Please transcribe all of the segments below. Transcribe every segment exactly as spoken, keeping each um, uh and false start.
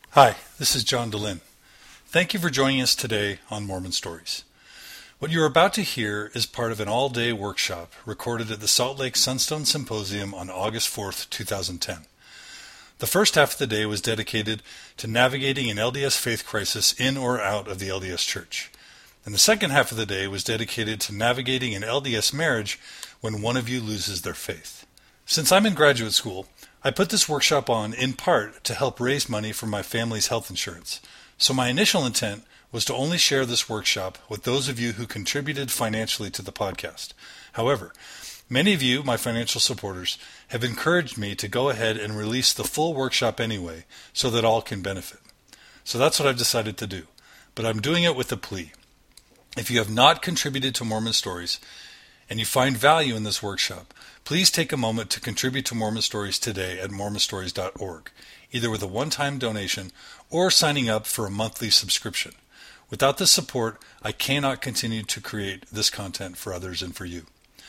Hi, this is John DeLynn. Thank you for joining us today on Mormon Stories. What you are about to hear is part of an all-day workshop recorded at the Salt Lake Sunstone Symposium on August fourth, two thousand ten. The first half of the day was dedicated to navigating an L D S faith crisis in or out of the L D S Church. And the second half of the day was dedicated to navigating an L D S marriage when one of you loses their faith. Since I'm in graduate school, I put this workshop on in part to help raise money for my family's health insurance. So my initial intent was to only share this workshop with those of you who contributed financially to the podcast. However, many of you, my financial supporters, have encouraged me to go ahead and release the full workshop anyway so that all can benefit. So that's what I've decided to do. But I'm doing it with a plea. If you have not contributed to Mormon Stories and you find value in this workshop, please take a moment to contribute to Mormon Stories today at mormon stories dot org, either with a one-time donation or signing up for a monthly subscription. Without this support, I cannot continue to create this content for others and for you.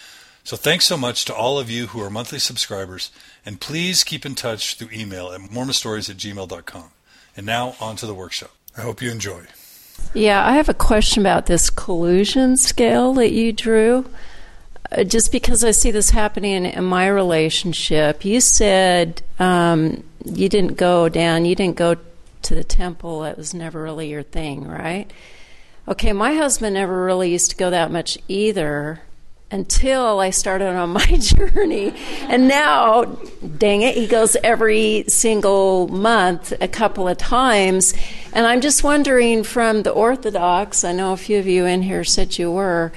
So thanks so much to all of you who are monthly subscribers, and please keep in touch through email at mormon stories at gmail dot com. And now on to the workshop. I hope you enjoy. Yeah, I have a question about this collusion scale that you drew. Uh, just because I see this happening in my relationship, you said um, you didn't go down, you didn't go to the temple. That was never really your thing, right? Okay, my husband never really used to go that much either until I started on my journey. And now, dang it, he goes every single month a couple of times. And I'm just wondering, from the Orthodox, I know a few of you in here said you were,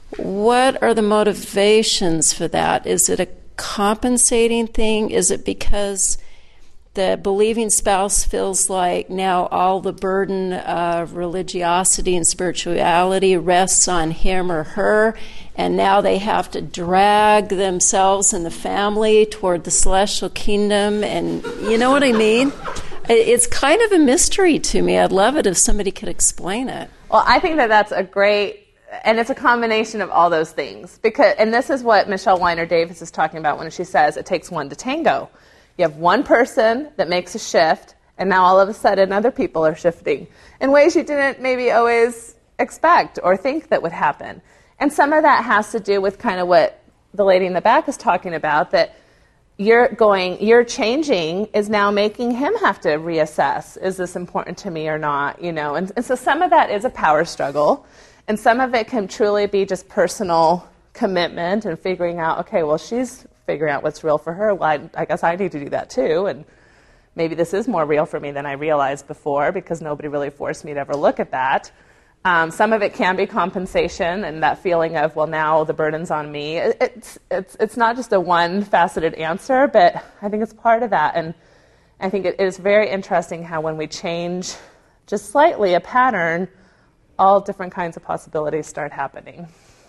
what are the motivations for that? Is it a compensating thing? Is it because the believing spouse feels like now all the burden of religiosity and spirituality rests on him or her, and now they have to drag themselves and the family toward the celestial kingdom? And you know what I mean? It's kind of a mystery to me. I'd love it if somebody could explain it. Well, I think that that's a great... And it's a combination of all those things. Because, and this is what Michelle Weiner Davis is talking about when she says it takes one to tango. You have one person that makes a shift, and now all of a sudden other people are shifting in ways you didn't maybe always expect or think that would happen. And some of that has to do with kind of what the lady in the back is talking about, that you're going, you're changing is now making him have to reassess. Is this important to me or not? You know, and, and so some of that is a power struggle. And some of it can truly be just personal commitment and figuring out, okay, well, she's figuring out what's real for her. Well, I, I guess I need to do that too. And maybe this is more real for me than I realized before because nobody really forced me to ever look at that. Um, some of it can be compensation and that feeling of, well, now the burden's on me. It, it's, it's, it's not just a one-faceted answer, but I think it's part of that. And I think it is very interesting how when we change just slightly a pattern, all different kinds of possibilities start happening.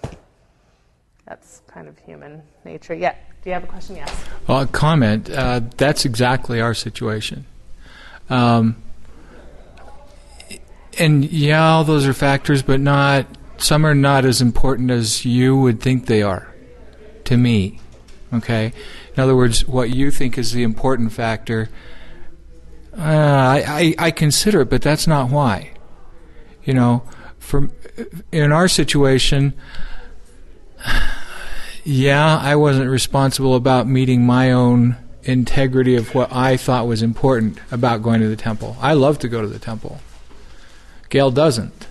That's kind of human nature. Yeah. Do you have a question? Yes. Well, a comment. Uh, that's exactly our situation. Um, and yeah, all those are factors, but not. Some are not as important as you would think they are. To me, okay. In other words, what you think is the important factor, uh, I, I I consider it, but that's not why. You know, from in our situation, yeah, I wasn't responsible about meeting my own integrity of what I thought was important about going to the temple. I love to go to the temple. Gail doesn't.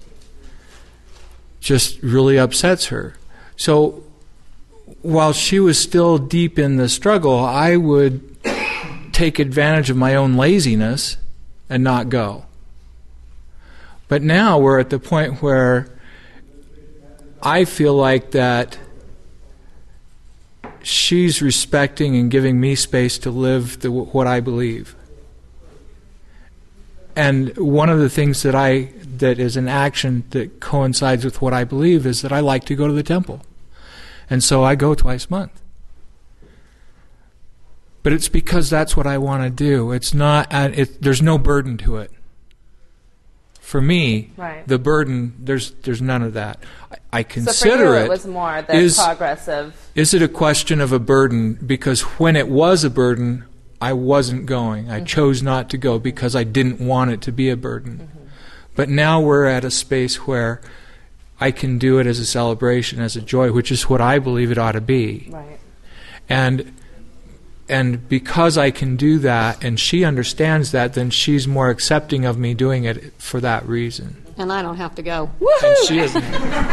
Just really upsets her. So while she was still deep in the struggle, I would take advantage of my own laziness and not go. But now we're at the point where I feel like that she's respecting and giving me space to live the, what I believe. And one of the things that I that is an action that coincides with what I believe is that I like to go to the temple. And so I go twice a month. But it's because that's what I want to do. It's not, it, there's no burden to it. For me, right. The burden, there's there's none of that. I, I consider so for you, it, it was more the is, progress of... Is it a question of a burden? Because when it was a burden, I wasn't going. I mm-hmm. chose not to go because I didn't want it to be a burden. Mm-hmm. But now we're at a space where I can do it as a celebration, as a joy, which is what I believe it ought to be. Right. And and because I can do that, and she understands that, then she's more accepting of me doing it for that reason. And I don't have to go. Woohoo! And she isn't.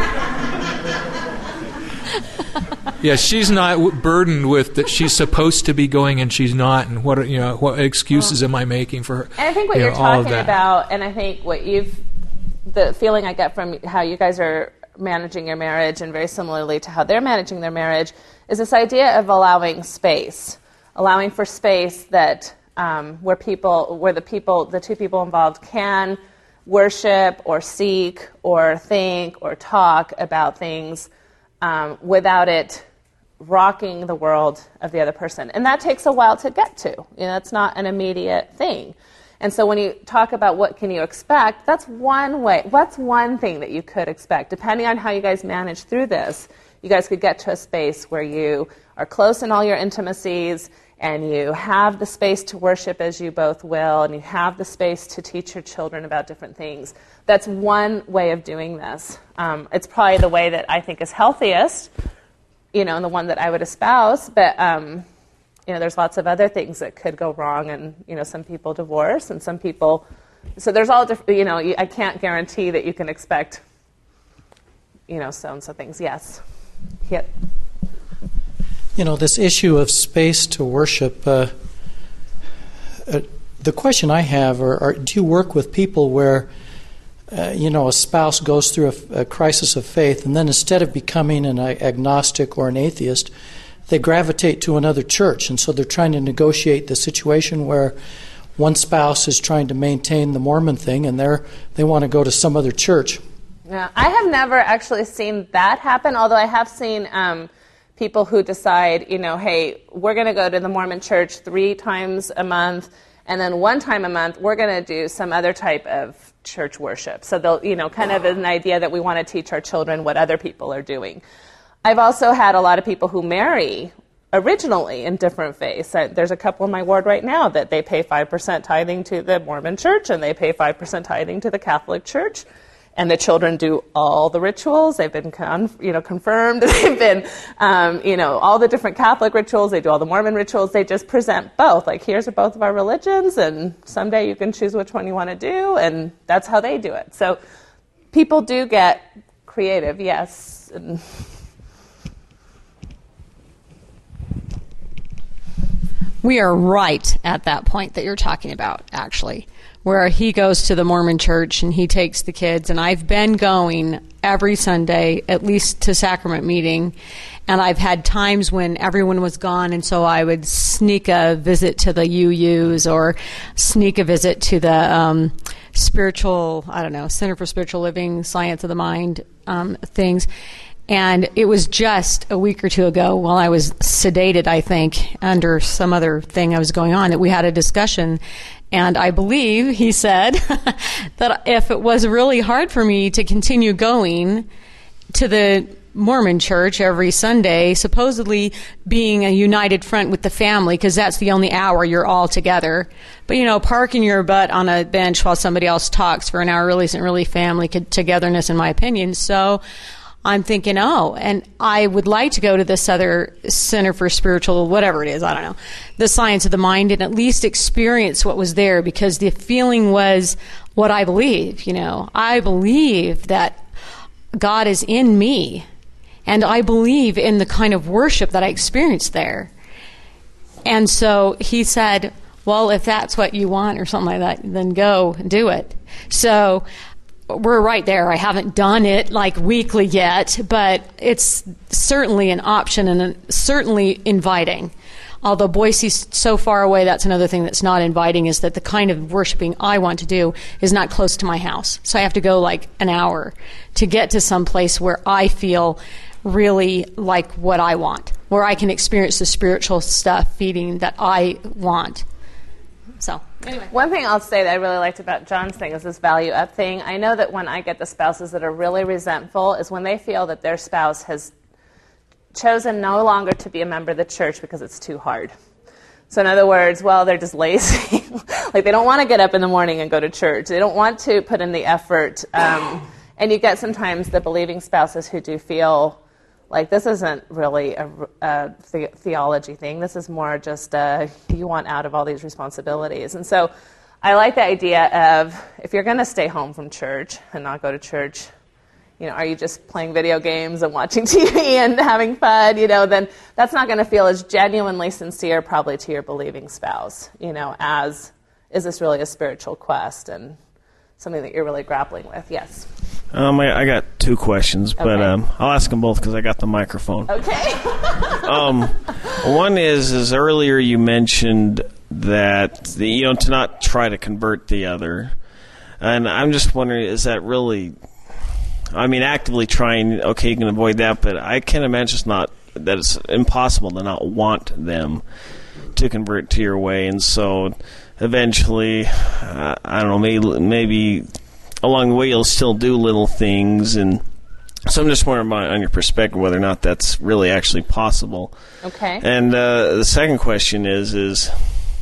Yeah, she's not w- burdened with that she's supposed to be going and she's not, and what you know, what excuses am I making for her? And I think what you you're know, all of talking that. about, and I think what you've, the feeling I get from how you guys are managing your marriage, and very similarly to how they're managing their marriage, is this idea of allowing space, allowing for space that um, where people, where the people, the two people involved can worship or seek or think or talk about things um, without it rocking the world of the other person. And that takes a while to get to. You know, it's not an immediate thing. And so when you talk about what can you expect, that's one way, what's one thing that you could expect. Depending on how you guys manage through this, you guys could get to a space where you are close in all your intimacies, and you have the space to worship as you both will, and you have the space to teach your children about different things. That's one way of doing this. Um, it's probably the way that I think is healthiest, you know, and the one that I would espouse, but, um, you know, there's lots of other things that could go wrong, and, you know, some people divorce, and some people, so there's all different, you know, I can't guarantee that you can expect, you know, so-and-so things. Yes. Yep. You know, this issue of space to worship, uh, uh, the question I have, are, are do you work with people where, uh, you know, a spouse goes through a, a crisis of faith, and then instead of becoming an agnostic or an atheist, they gravitate to another church, and so they're trying to negotiate the situation where one spouse is trying to maintain the Mormon thing, and they're they want to go to some other church. Yeah, I have never actually seen that happen, although I have seen um, people who decide, you know, hey, we're going to go to the Mormon church three times a month, and then one time a month we're going to do some other type of church worship. So they'll, you know, kind of an idea that we want to teach our children what other people are doing. I've also had a lot of people who marry originally in different faiths. There's a couple in my ward right now that they pay five percent tithing to the Mormon church, and they pay five percent tithing to the Catholic church. And the children do all the rituals. They've been, con- you know, confirmed. They've been, um, you know, all the different Catholic rituals. They do all the Mormon rituals. They just present both. Like, here's both of our religions, and someday you can choose which one you want to do, and that's how they do it. So people do get creative, yes. And we are right at that point that you're talking about, actually, where he goes to the Mormon church and he takes the kids, and I've been going every Sunday, at least to sacrament meeting, and I've had times when everyone was gone, and so I would sneak a visit to the U Us or sneak a visit to the um, spiritual, I don't know, Center for Spiritual Living, Science of the Mind um, things. And it was just a week or two ago, while I was sedated, I think, under some other thing I was going on, that we had a discussion. And I believe he said that if it was really hard for me to continue going to the Mormon church every Sunday, supposedly being a united front with the family, because that's the only hour you're all together. But, you know, parking your butt on a bench while somebody else talks for an hour really isn't really family togetherness, in my opinion. So I'm thinking, oh, and I would like to go to this other Center for Spiritual, whatever it is, I don't know, the Science of the Mind, and at least experience what was there, because the feeling was what I believe, you know. I believe that God is in me, and I believe in the kind of worship that I experienced there. And so he said, well, if that's what you want or something like that, then go do it. So we're right there. I haven't done it like weekly yet, but it's certainly an option and certainly inviting. Although Boise's so far away, that's another thing that's not inviting, is that the kind of worshiping I want to do is not close to my house. So I have to go like an hour to get to some place where I feel really like what I want, where I can experience the spiritual stuff feeding that I want. So anyway. One thing I'll say that I really liked about John's thing is this value up thing. I know that when I get the spouses that are really resentful is when they feel that their spouse has chosen no longer to be a member of the church because it's too hard. So in other words, well, they're just lazy. Like they don't want to get up in the morning and go to church. They don't want to put in the effort. Um, and you get sometimes the believing spouses who do feel like this isn't really a, a the- theology thing. This is more just uh, you want out of all these responsibilities. And so I like the idea of if you're going to stay home from church and not go to church, you know, are you just playing video games and watching T V and having fun, you know, then that's not going to feel as genuinely sincere probably to your believing spouse, you know, as is this really a spiritual quest and something that you're really grappling with? Yes. Um, I, I got two questions, but Okay. um, I'll ask them both because I got the microphone. Okay. Um, one is, is earlier you mentioned that, the, you know, to not try to convert the other. And I'm just wondering, is that really, I mean, actively trying, okay, you can avoid that, but I can't imagine it's not, that it's impossible to not want them to convert to your way. And so eventually, uh, I don't know, maybe, maybe along the way you'll still do little things. And so I'm just wondering about, on your perspective whether or not that's really actually possible. Okay. And uh, the second question is, is,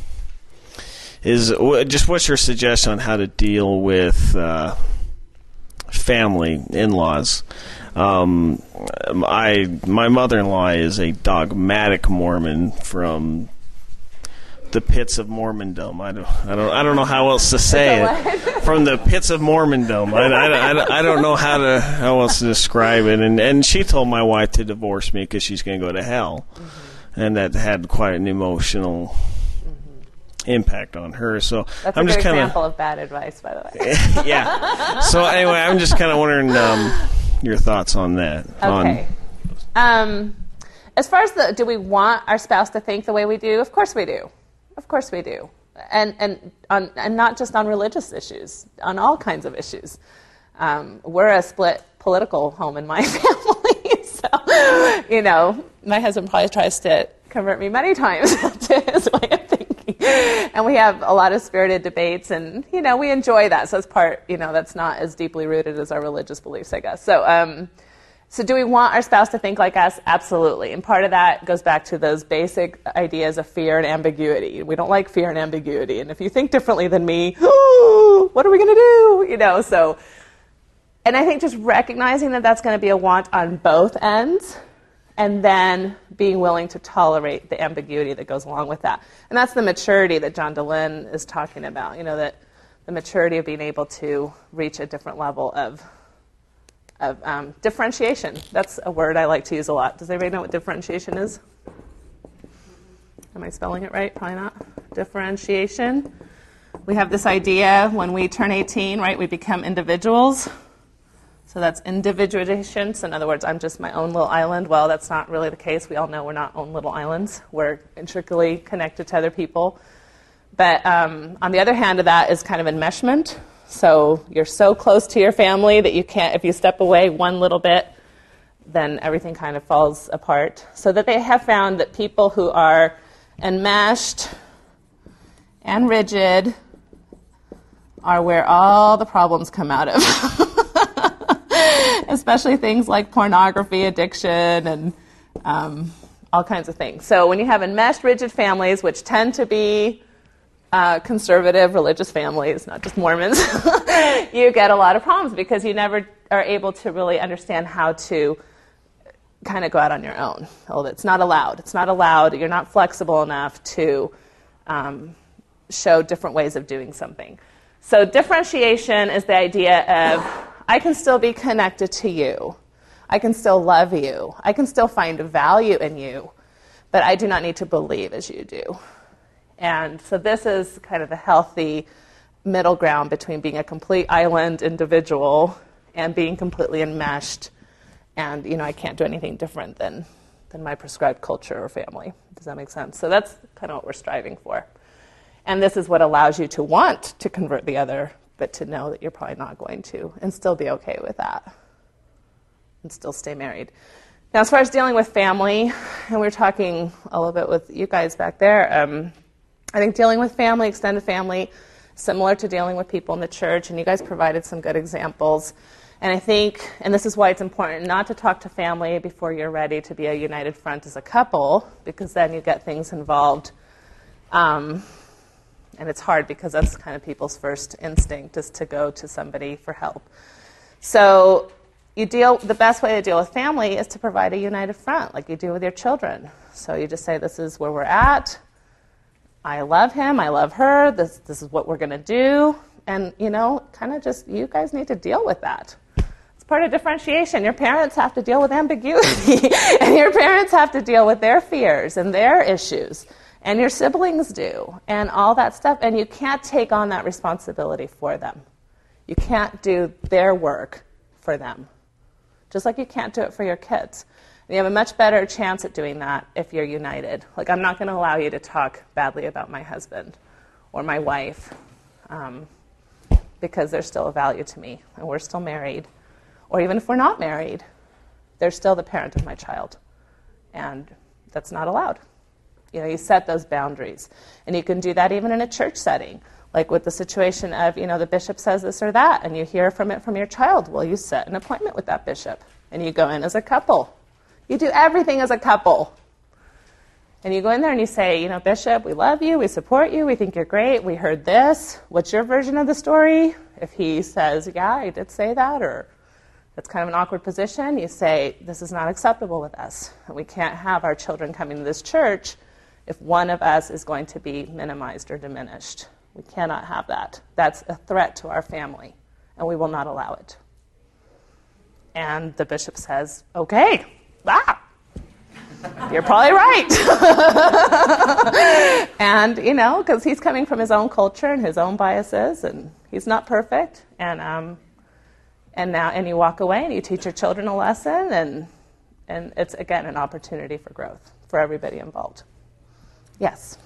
is w- just what's your suggestion on how to deal with uh, family, in-laws? Um, I my mother-in-law is a dogmatic Mormon from the pits of Mormondom. I don't, I don't, I don't know how else to say it. From the pits of Mormondom. I, I, I, I don't know how to how else to describe it. And and she told my wife to divorce me because she's going to go to hell, mm-hmm. and that had quite an emotional mm-hmm. impact on her. So That's I'm a good just kind example of bad advice, by the way. yeah. So anyway, I'm just kind of wondering um, your thoughts on that. Okay. On, um, as far as the, do we want our spouse to think the way we do? Of course we do. Of course we do. And and on, and not just on religious issues, on all kinds of issues. Um, we're a split political home in my family. So, you know, my husband probably tries to convert me many times to his way of thinking. And we have a lot of spirited debates, and, you know, we enjoy that. So it's part, you know, that's not as deeply rooted as our religious beliefs, I guess. So, um, So do we want our spouse to think like us? Absolutely. And part of that goes back to those basic ideas of fear and ambiguity. We don't like fear and ambiguity. And if you think differently than me, oh, what are we going to do? You know, so, and I think just recognizing that that's going to be a want on both ends, and then being willing to tolerate the ambiguity that goes along with that. And that's the maturity that John Dehlin is talking about, you know, that the maturity of being able to reach a different level of of um, differentiation. That's a word I like to use a lot. Does everybody know what differentiation is? Am I spelling it right? Probably not. Differentiation. We have this idea when we turn eighteen, right, we become individuals. So that's individuation. So in other words, I'm just my own little island. Well, that's not really the case. We all know we're not own little islands. We're intricately connected to other people. But um, on the other hand of that is kind of enmeshment. So you're so close to your family that you can't, if you step away one little bit, then everything kind of falls apart. So that they have found that people who are enmeshed and rigid are where all the problems come out of. Especially things like pornography, addiction, and um, all kinds of things. So when you have enmeshed, rigid families, which tend to be Uh, conservative religious families, not just Mormons, you get a lot of problems because you never are able to really understand how to kind of go out on your own. Oh, it's not allowed. It's not allowed. You're not flexible enough to um, show different ways of doing something. So differentiation is the idea of I can still be connected to you. I can still love you. I can still find value in you, but I do not need to believe as you do. And so this is kind of the healthy middle ground between being a complete island individual and being completely enmeshed. And, you know, I can't do anything different than, than my prescribed culture or family. Does that make sense? So that's kind of what we're striving for. And this is what allows you to want to convert the other, but to know that you're probably not going to, and still be okay with that, and still stay married. Now, as far as dealing with family, and we were talking a little bit with you guys back there, um, I think dealing with family, extended family, similar to dealing with people in the church, and you guys provided some good examples. And I think, and this is why it's important not to talk to family before you're ready to be a united front as a couple, because then you get things involved Um, and it's hard because that's kind of people's first instinct is to go to somebody for help. So you deal. The best way to deal with family is to provide a united front, like you do with your children. So you just say, "This is where we're at. I love him. I love her. This this is what we're going to do." And you know, kind of just you guys need to deal with that. It's part of differentiation. Your parents have to deal with ambiguity, and your parents have to deal with their fears and their issues, and your siblings do, and all that stuff. And you can't take on that responsibility for them. You can't do their work for them. Just like you can't do it for your kids. And you have a much better chance at doing that if you're united. Like, I'm not going to allow you to talk badly about my husband or my wife um, because they're still a value to me, and we're still married. Or even if we're not married, they're still the parent of my child. And that's not allowed. You know, you set those boundaries. And you can do that even in a church setting. Like with the situation of, you know, the bishop says this or that, and you hear from it from your child. Well, you set an appointment with that bishop, and you go in as a couple. You do everything as a couple. And you go in there and you say, you know, Bishop, we love you, we support you, we think you're great, we heard this. What's your version of the story? If he says, yeah, I did say that, or that's kind of an awkward position, you say, this is not acceptable with us. And we can't have our children coming to this church if one of us is going to be minimized or diminished. We cannot have that. That's a threat to our family, and we will not allow it. And the bishop says, okay, ah, you're probably right. And, you know, because he's coming from his own culture and his own biases, and he's not perfect. And um, and now, and you walk away and you teach your children a lesson, and and it's, again, an opportunity for growth for everybody involved. Yes?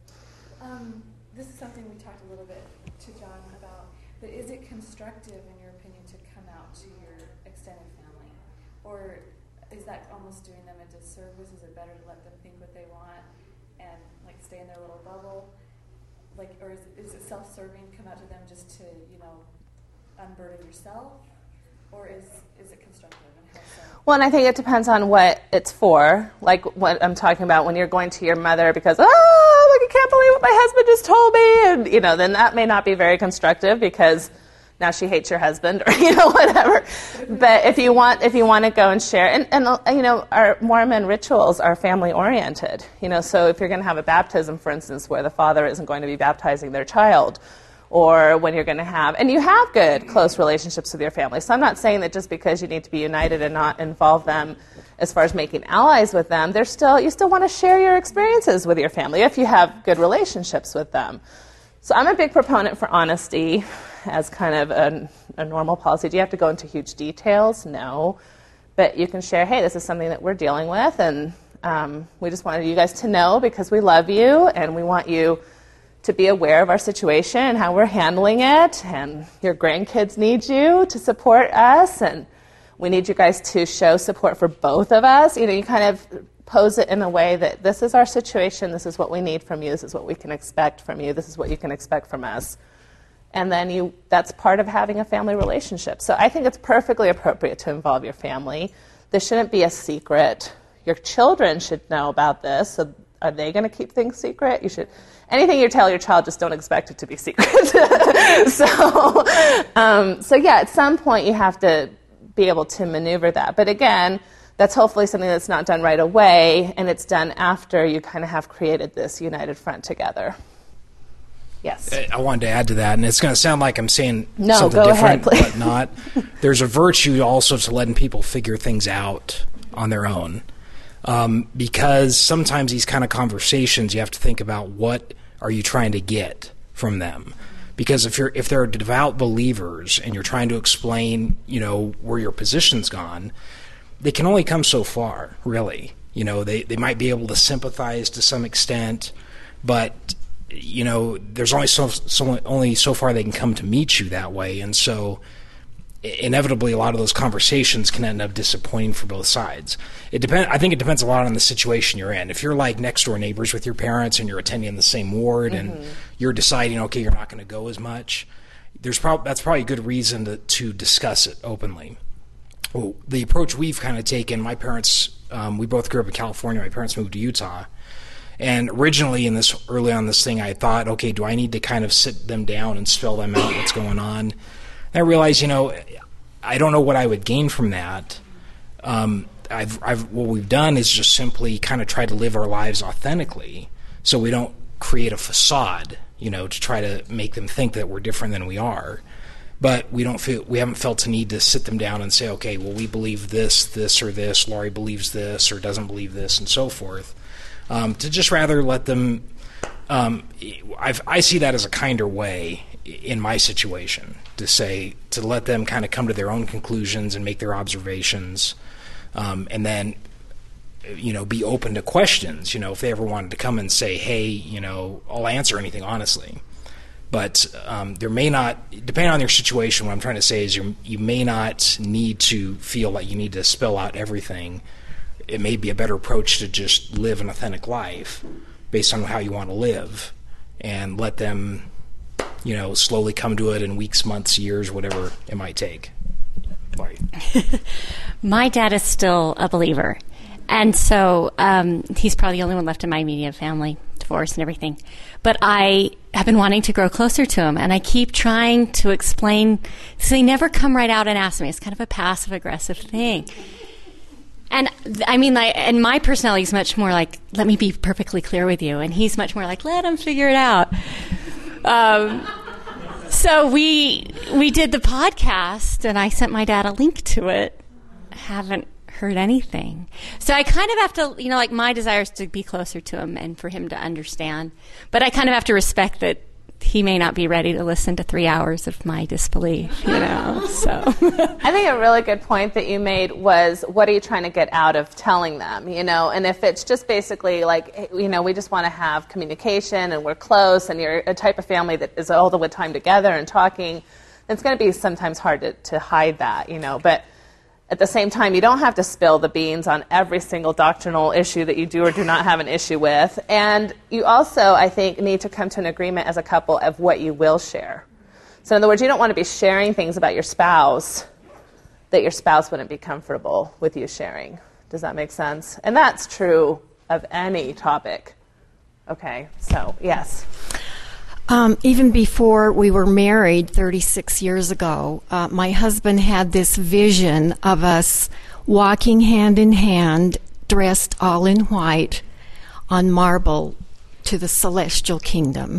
Um, this is something we talked a little bit to John about, but is it constructive, in your opinion, to come out to your extended family? Or is that almost doing them a disservice? Is it better to let them think what they want and like stay in their little bubble? Like, or is, is it self-serving, come out to them just to, you know, unburden yourself? Or is is it constructive? And how so? Well, and I think it depends on what it's for. Like what I'm talking about when you're going to your mother because, oh, like I can't believe what my husband just told me. And, you know, then that may not be very constructive because now she hates your husband or, you know, whatever. But if you want if you want to go and share, and, and you know, our Mormon rituals are family-oriented. You know, so if you're going to have a baptism, for instance, where the father isn't going to be baptizing their child, or when you're going to have, and you have good, close relationships with your family. So I'm not saying that just because you need to be united and not involve them as far as making allies with them, they're still, you still want to share your experiences with your family if you have good relationships with them. So I'm a big proponent for honesty as kind of a, a normal policy. Do you have to go into huge details? No. But you can share, hey, this is something that we're dealing with, and um, we just wanted you guys to know because we love you, and we want you to be aware of our situation and how we're handling it, and your grandkids need you to support us, and we need you guys to show support for both of us. You know, you kind of pose it in a way that this is our situation, this is what we need from you, this is what we can expect from you, this is what you can expect from us. And then you that's part of having a family relationship. So I think it's perfectly appropriate to involve your family. This shouldn't be a secret. Your children should know about this. So are they going to keep things secret? You should. Anything you tell your child, just don't expect it to be secret. so, um, so yeah, at some point you have to be able to maneuver that. But again, that's hopefully something that's not done right away, and it's done after you kind of have created this united front together. Yes. I wanted to add to that, and it's going to sound like I'm saying no, something go different, ahead, please. but not. There's a virtue also to letting people figure things out on their own. Um, because sometimes these kind of conversations, you have to think about what are you trying to get from them. Because if you're if they're devout believers and you're trying to explain, you know, where your position's gone, they can only come so far, really. You know, they, they might be able to sympathize to some extent, but you know, there's only so, so only so far they can come to meet you that way, and so inevitably a lot of those conversations can end up disappointing for both sides. It depend. I think it depends a lot on the situation you're in. If you're like next door neighbors with your parents and you're attending the same ward mm-hmm. and you're deciding, okay, you're not going to go as much, there's prob- that's probably a good reason to, to discuss it openly. Well, the approach we've kind of taken, my parents, um, we both grew up in California. My parents moved to Utah. And originally in this, early on this thing, I thought, okay, do I need to kind of sit them down and spell them out what's going on? And I realized, you know, I don't know what I would gain from that. Um, I've, I've, what we've done is just simply kind of try to live our lives authentically, so we don't create a facade, you know, to try to make them think that we're different than we are. But we don't feel, we haven't felt the need to sit them down and say, okay, well, we believe this, this, or this. Laurie believes this, or doesn't believe this, and so forth. Um, to just rather let them, um, I've, I see that as a kinder way in my situation, to say, to let them kind of come to their own conclusions and make their observations, um, and then, you know, be open to questions. You know, if they ever wanted to come and say, hey, you know, I'll answer anything honestly. But um, there may not, depending on your situation, what I'm trying to say is you you may not need to feel like you need to spell out everything. It may be a better approach to just live an authentic life based on how you want to live, and let them, you know, slowly come to it in weeks, months, years, whatever it might take. Laurie. My dad is still a believer. And so um, he's probably the only one left in my immediate family, divorced and everything. But I have been wanting to grow closer to him, and I keep trying to explain. So they never come right out and ask me. It's kind of a passive-aggressive thing. And I mean, like, and my personality is much more like, let me be perfectly clear with you. And he's much more like, let him figure it out. Um, so we we did the podcast, and I sent my dad a link to it. I haven't heard anything. So I kind of have to, you know, like, my desire is to be closer to him and for him to understand. But I kind of have to respect that he may not be ready to listen to three hours of my disbelief, you know, so. I think a really good point that you made was, what are you trying to get out of telling them, you know? And if it's just basically like, you know, we just want to have communication and we're close and you're a type of family that is all the time together and talking, it's going to be sometimes hard to, to hide that, you know. But at the same time, you don't have to spill the beans on every single doctrinal issue that you do or do not have an issue with. And you also, I think, need to come to an agreement as a couple of what you will share. So in other words, you don't want to be sharing things about your spouse that your spouse wouldn't be comfortable with you sharing. Does that make sense? And that's true of any topic. Okay, so yes. Um, even before we were married thirty-six years ago, uh, my husband had this vision of us walking hand in hand, dressed all in white, on marble to the celestial kingdom.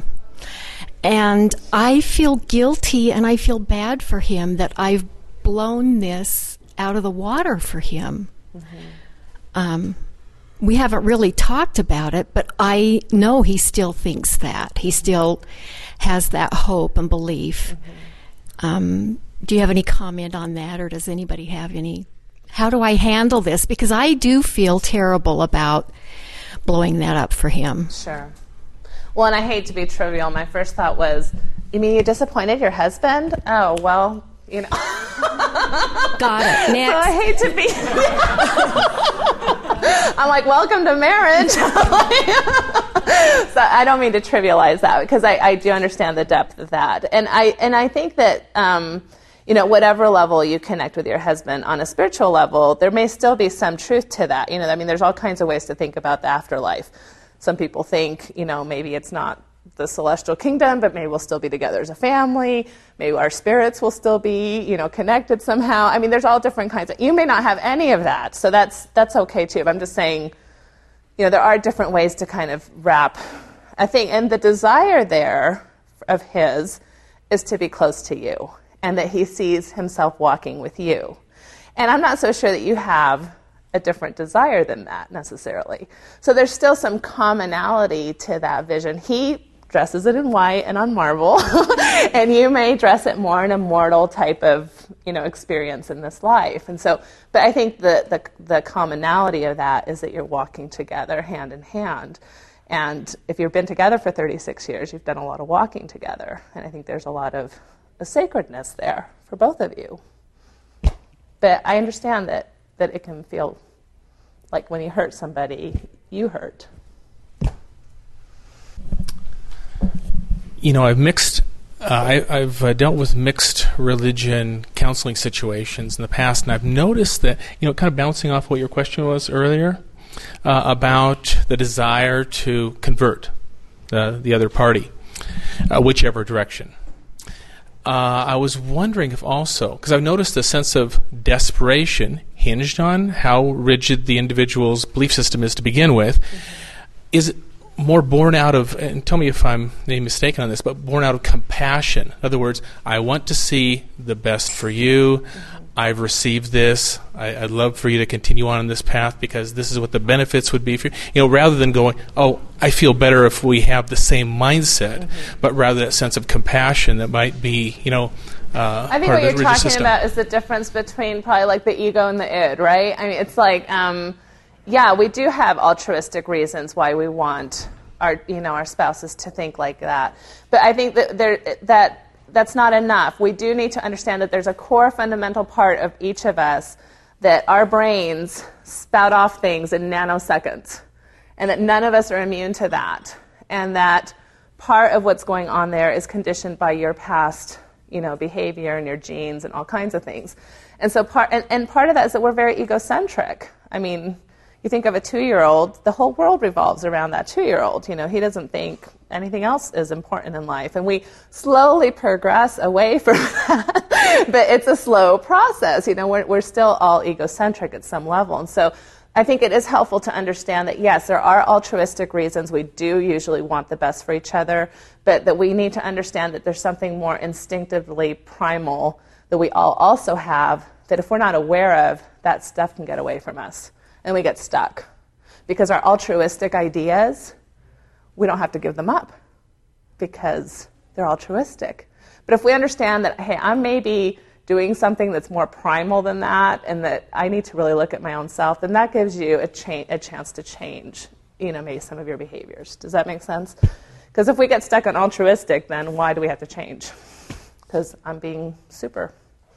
And I feel guilty and I feel bad for him that I've blown this out of the water for him. Mm-hmm. Um, we haven't really talked about it, but I know he still thinks that. He still has that hope and belief. Mm-hmm. Um, do you have any comment on that, or does anybody have any? How do I handle this? Because I do feel terrible about blowing that up for him. Sure. Well, and I hate to be trivial. My first thought was, you mean you disappointed your husband? Oh, well, you know. Got it. Next. So I hate to be. I'm like, welcome to marriage. So I don't mean to trivialize that, because I, I do understand the depth of that. And I and I think that, um, you know, whatever level you connect with your husband on a spiritual level, there may still be some truth to that. You know, I mean, there's all kinds of ways to think about the afterlife. Some people think, you know, maybe it's not the celestial kingdom, but maybe we'll still be together as a family. Maybe our spirits will still be, you know, connected somehow. I mean, there's all different kinds of, you may not have any of that, so that's that's okay too. But I'm just saying, you know, there are different ways to kind of wrap, I think, and the desire there of his is to be close to you, and that he sees himself walking with you. And I'm not so sure that you have a different desire than that necessarily. So there's still some commonality to that vision. He dresses it in white and on marble, and you may dress it more in a mortal type of, you know, experience in this life. And so, but I think the, the the commonality of that is that you're walking together hand in hand. And if you've been together for thirty-six years, you've done a lot of walking together. And I think there's a lot of a sacredness there for both of you. But I understand that, that it can feel like when you hurt somebody, you hurt. You know, I've mixed, uh, I, I've uh, dealt with mixed religion counseling situations in the past, and I've noticed that, you know, kind of bouncing off what your question was earlier, uh, about the desire to convert uh, the other party, uh, whichever direction. Uh, I was wondering if also, because I've noticed a sense of desperation hinged on how rigid the individual's belief system is to begin with, mm-hmm. is it more born out of, and tell me if I'm mistaken on this, but born out of compassion. In other words, I want to see the best for you. Mm-hmm. I've received this. I, I'd love for you to continue on in this path because this is what the benefits would be for you. You know, rather than going, oh, I feel better if we have the same mindset, mm-hmm. but rather that sense of compassion that might be, you know, uh, I think part what of the you're talking system. about is the difference between probably like the ego and the id, right? I mean, it's like, um, yeah, we do have altruistic reasons why we want our, you know, our spouses to think like that, but I think that there that. That's not enough. We do need to understand that there's a core fundamental part of each of us that our brains spout off things in nanoseconds, and that none of us are immune to that, and that part of what's going on there is conditioned by your past, you know, behavior and your genes and all kinds of things. And so part and, and part of that is that we're very egocentric. I mean, you think of a two-year-old, the whole world revolves around that two-year-old. You know, he doesn't think anything else is important in life. And we slowly progress away from that. But it's a slow process. You know, we're, we're still all egocentric at some level. And so I think it is helpful to understand that, yes, there are altruistic reasons. We do usually want the best for each other. But that we need to understand that there's something more instinctively primal that we all also have, that if we're not aware of, that stuff can get away from us. And we get stuck. Because our altruistic ideas, we don't have to give them up because they're altruistic. But if we understand that, hey, I'm maybe doing something that's more primal than that and that I need to really look at my own self, then that gives you a, cha- a chance to change, you know, maybe some of your behaviors. Does that make sense? Because if we get stuck on altruistic, then why do we have to change? Because I'm being super.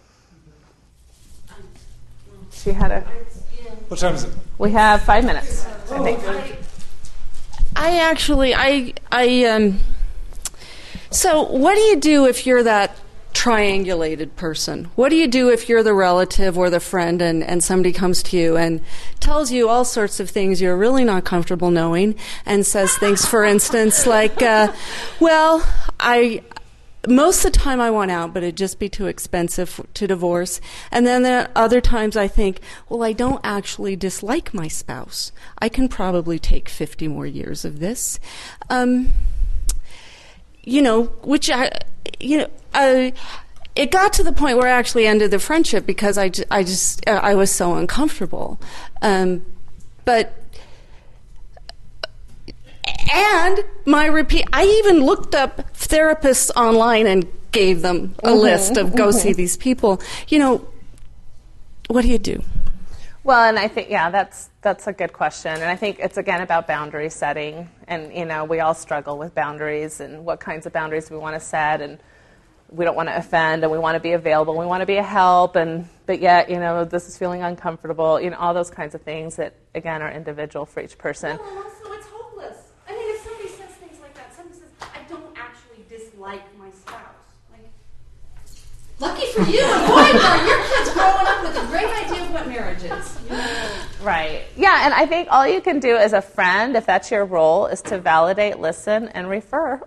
She had a... What time is it? We have five minutes, I think. I actually, I, I, um, so what do you do if you're that triangulated person? What do you do if you're the relative or the friend and, and somebody comes to you and tells you all sorts of things you're really not comfortable knowing and says things, for instance, like, uh, well, I... most of the time I want out, but it'd just be too expensive to divorce. And then there are other times I think, well, I don't actually dislike my spouse. I can probably take fifty more years of this. Um, you know, which I, you know, I, it got to the point where I actually ended the friendship because I, I just, uh, I was so uncomfortable. Um, but... And my repeat, I even looked up therapists online and gave them a mm-hmm. list of go mm-hmm. see these people. You know, what do you do? Well, and I think, yeah, that's that's a good question. And I think it's, again, about boundary setting. And, you know, we all struggle with boundaries and what kinds of boundaries we want to set. And we don't want to offend, and we want to be available. We want to be a help. And but yet, you know, this is feeling uncomfortable. You know, all those kinds of things that, again, are individual for each person. No, also, it's hopeless. I mean, if somebody says things like that, somebody says, I don't actually dislike my spouse. Like, lucky for you, and boy, are your kids growing up with a great idea of what marriage is. You know? Right. Yeah, and I think all you can do as a friend, if that's your role, is to validate, listen, and refer.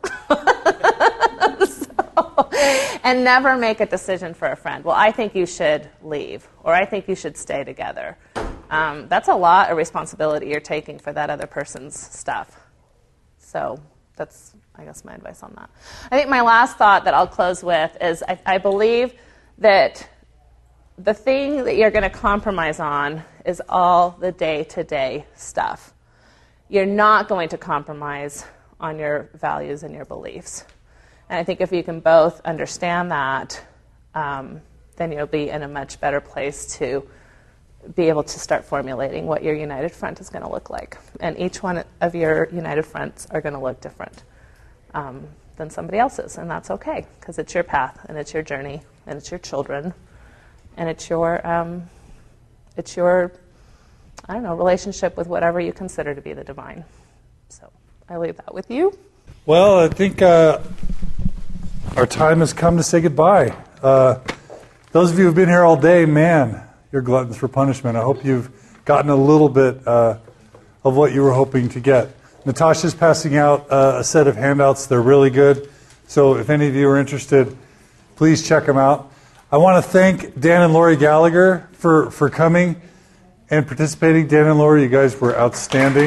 so, and never make a decision for a friend. Well, I think you should leave, or I think you should stay together. Um, that's a lot of responsibility you're taking for that other person's stuff. So that's, I guess, my advice on that. I think my last thought that I'll close with is I, I believe that the thing that you're going to compromise on is all the day-to-day stuff. You're not going to compromise on your values and your beliefs. And I think if you can both understand that, um, then you'll be in a much better place to be able to start formulating what your united front is going to look like. And each one of your united fronts are going to look different um, than somebody else's, and that's okay, because it's your path, and it's your journey, and it's your children, and it's your, um, it's your, I don't know, relationship with whatever you consider to be the divine. So I leave that with you. Well, I think uh, our time has come to say goodbye. Uh, those of you who've been here all day, man, you're gluttons for punishment. I hope you've gotten a little bit uh, of what you were hoping to get. Natasha's passing out uh, a set of handouts. They're really good. So if any of you are interested, please check them out. I want to thank Dan and Lori Gallagher for, for coming and participating. Dan and Lori, you guys were outstanding.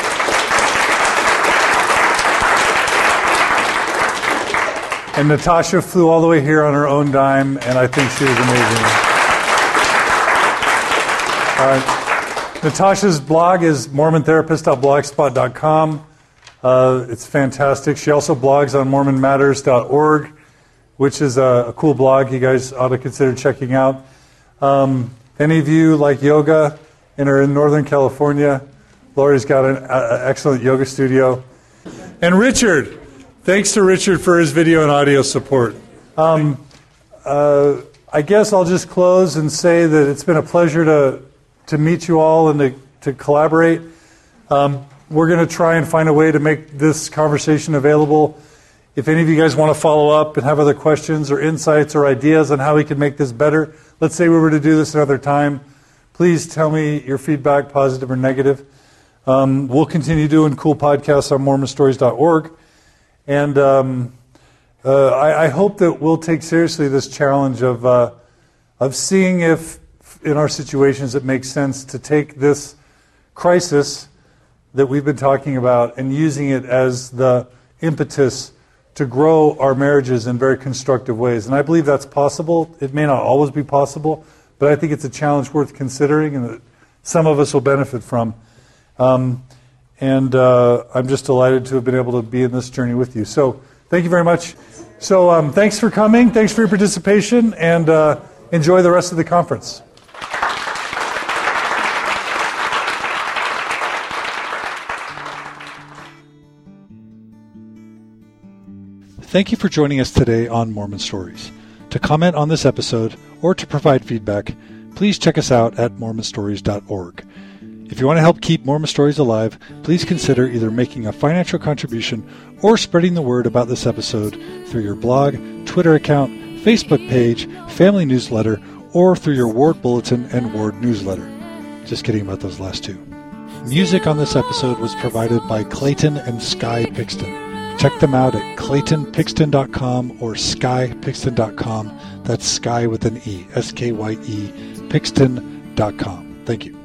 And Natasha flew all the way here on her own dime, and I think she was amazing. Uh, Natasha's blog is mormon therapist dot blogspot dot com. Uh, it's fantastic. She also blogs on mormon matters dot org, which is a, a cool blog you guys ought to consider checking out. Um, any of you like yoga and are in Northern California, Lori's got an a, a excellent yoga studio. And Richard, thanks to Richard for his video and audio support. Um, uh, I guess I'll just close and say that it's been a pleasure to to meet you all and to, to collaborate. Um, we're going to try and find a way to make this conversation available. If any of you guys want to follow up and have other questions or insights or ideas on how we can make this better, let's say we were to do this another time, please tell me your feedback, positive or negative. Um, we'll continue doing cool podcasts on mormon stories dot org. And um, uh, I, I hope that we'll take seriously this challenge of uh, of seeing if in our situations it makes sense to take this crisis that we've been talking about and using it as the impetus to grow our marriages in very constructive ways. And I believe that's possible. It may not always be possible, but I think it's a challenge worth considering and that some of us will benefit from. Um, and uh, I'm just delighted to have been able to be in this journey with you. So thank you very much. So um, thanks for coming. Thanks for your participation, and uh, enjoy the rest of the conference. Thank you for joining us today on Mormon Stories. To comment on this episode or to provide feedback, please check us out at mormon stories dot org. If you want to help keep Mormon Stories alive, please consider either making a financial contribution or spreading the word about this episode through your blog, Twitter account, Facebook page, family newsletter, or through your ward bulletin and ward newsletter. Just kidding about those last two. Music on this episode was provided by Clayton and Sky Pixton. Check them out at clayton pixton dot com or sky pixton dot com. That's Sky with an E, S K Y E, pixton dot com. Thank you.